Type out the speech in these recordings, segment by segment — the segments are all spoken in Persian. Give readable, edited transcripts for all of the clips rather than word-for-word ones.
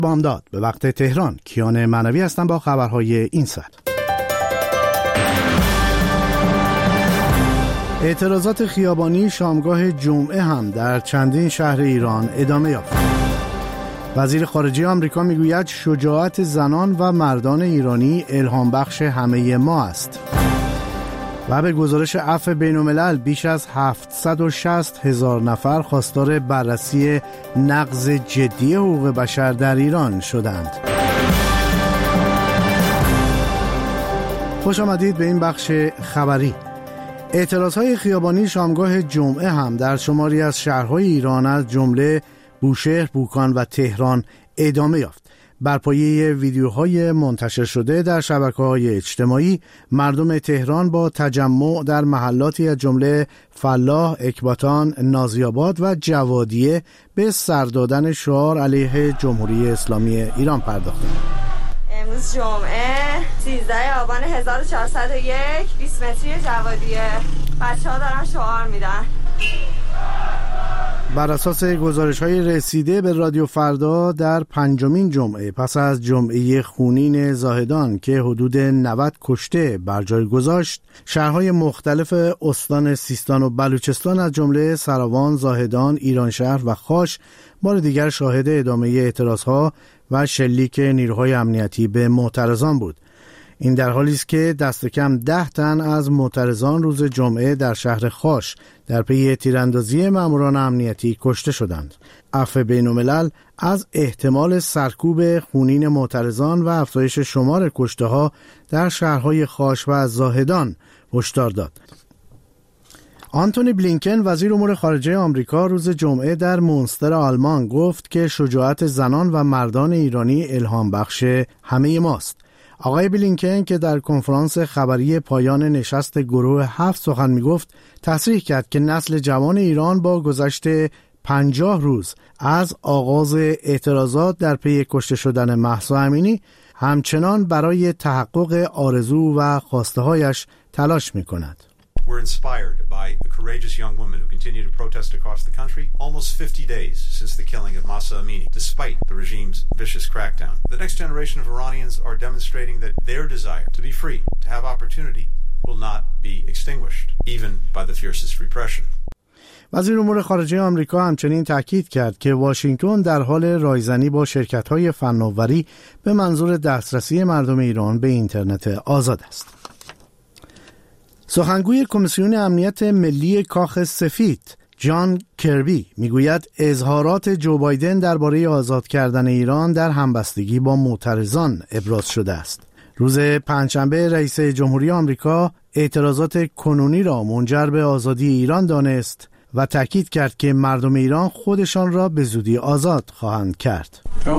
بامداد به وقت تهران. کیان معنوی هستم با خبرهای این ساعت. اعتراضات خیابانی شامگاه جمعه هم در چندین شهر ایران ادامه یافت. وزیر خارجه آمریکا میگوید شجاعت زنان و مردان ایرانی الهام بخش همه ما است. و به گزارش عفو بین‌الملل بیش از 760,000 نفر خواستار بررسی نقض جدی حقوق بشر در ایران شدند. خوش آمدید به این بخش خبری. اعتراضهای خیابانی شامگاه جمعه هم در شماری از شهرهای ایران از جمله بوشهر، بوکان و تهران ادامه یافت. بر پایه ویدیوهای منتشر شده در شبکه‌های اجتماعی، مردم تهران با تجمع در محلاتی از جمله فلاح، اکباتان، نازی‌آباد و جوادیه به سر دادن شعار علیه جمهوری اسلامی ایران پرداختند. امروز جمعه 13 آبان 1401 20 متری جوادیه. بچه‌ها دارن شعار میدن. بر اساس گزارش‌های رسیده به رادیو فردا در پنجمین جمعه پس از جمعه خونین زاهدان که حدود 90 کشته بر جای گذاشت، شهرهای مختلف استان سیستان و بلوچستان از جمله سراوان، زاهدان، ایرانشهر و خاش بار دیگر شاهد ادامه اعتراضها و شلیک نیروهای امنیتی به معترضان بود. این در حالی است که دست کم 10 تن از معترضان روز جمعه در شهر خاش در پی تیراندازی ماموران امنیتی کشته شدند. عفو بین‌الملل از احتمال سرکوب خونین معترضان و افزایش شمار کشته‌ها در شهرهای خاش و زاهدان هشدار داد. آنتونی بلینکن وزیر امور خارجه آمریکا روز جمعه در مونستر آلمان گفت که شجاعت زنان و مردان ایرانی الهام بخش همه ماست. آقای بلینکن که در کنفرانس خبری پایان نشست گروه 7 سخن می‌گفت، تصریح کرد که نسل جوان ایران با گذشت 50 روز از آغاز اعتراضات در پی کشته شدن مهسا امینی همچنان برای تحقق آرزو و خواسته‌هایش تلاش می‌کند. We're inspired by the courageous young women who continue to protest across the country almost 50 days since the killing of Mahsa Amini, despite the regime's vicious crackdown. The next generation of Iranians are demonstrating that their desire to be free, to have opportunity, will not be extinguished, even by the fiercest repression. وزیر امور خارجه آمریکا همچنین تاکید کرد که واشنگتن در حال رایزنی با شرکت‌های فناوری به منظور دسترسی مردم ایران به اینترنت آزاد است. سخنگوی کمیسیون امنیت ملی کاخ سفید جان کربی میگوید اظهارات جو بایدن درباره آزاد کردن ایران در همبستگی با معترضان ابراز شده است. روز پنجشنبه رئیس جمهوری آمریکا اعتراضات کنونی را منجر به آزادی ایران دانست و تاکید کرد که مردم ایران خودشان را به زودی آزاد خواهند کرد.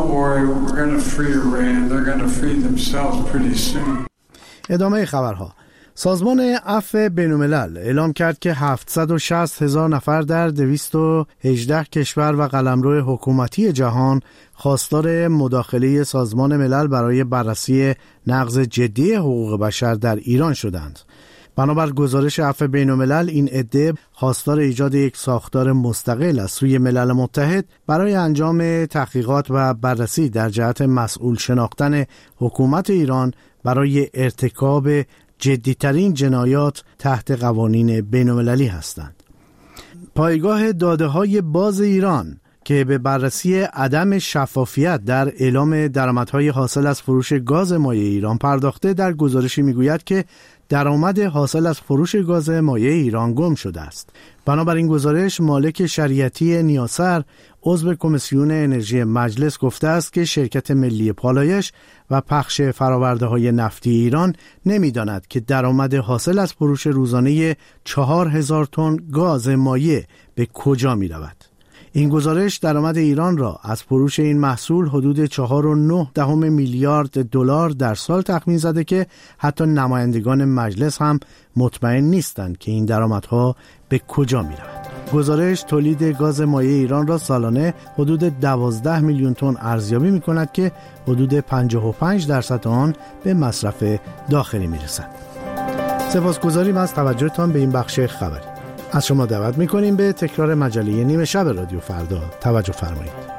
ادامه خبرها. سازمان عفو بین‌الملل اعلام کرد که 760,000 نفر در 218 کشور و قلمرو حکومتی جهان خواستار مداخله سازمان ملل برای بررسی نقض جدی حقوق بشر در ایران شدند. بنابر گزارش عفو بین‌الملل این عده خواستار ایجاد یک ساختار مستقل از سوی ملل متحد برای انجام تحقیقات و بررسی در جهت مسئول شناختن حکومت ایران برای ارتکاب جدی‌ترین جنایات تحت قوانین بین‌المللی هستند. پایگاه داده‌های باز ایران که به بررسی عدم شفافیت در اعلام درآمدهای حاصل از فروش گاز مایع ایران پرداخته در گزارشی میگوید که درآمد حاصل از فروش گاز مایع ایران گم شده است. بنابراین گزارش مالک شریعتی نیاسر عضو کمیسیون انرژی مجلس گفته است که شرکت ملی پالایش و پخش فرآورده‌های نفتی ایران نمی‌داند که درآمد حاصل از فروش روزانه 4,000 تن گاز مایع به کجا می‌رود. این گزارش درآمد ایران را از فروش این محصول حدود 4.9 میلیارد دلار در سال تخمین زده که حتی نمایندگان مجلس هم مطمئن نیستند که این درآمدها به کجا می رود. گزارش تولید گاز مایع ایران را سالانه حدود 12 میلیون تن ارزیابی می کند که حدود 55% آن به مصرف داخلی می رسد. سپاسگزاریم از توجهتان به این بخش خبری. از شما دعوت می‌کنیم به تکرار مجله نیمه شب رادیو فردا توجه فرمایید.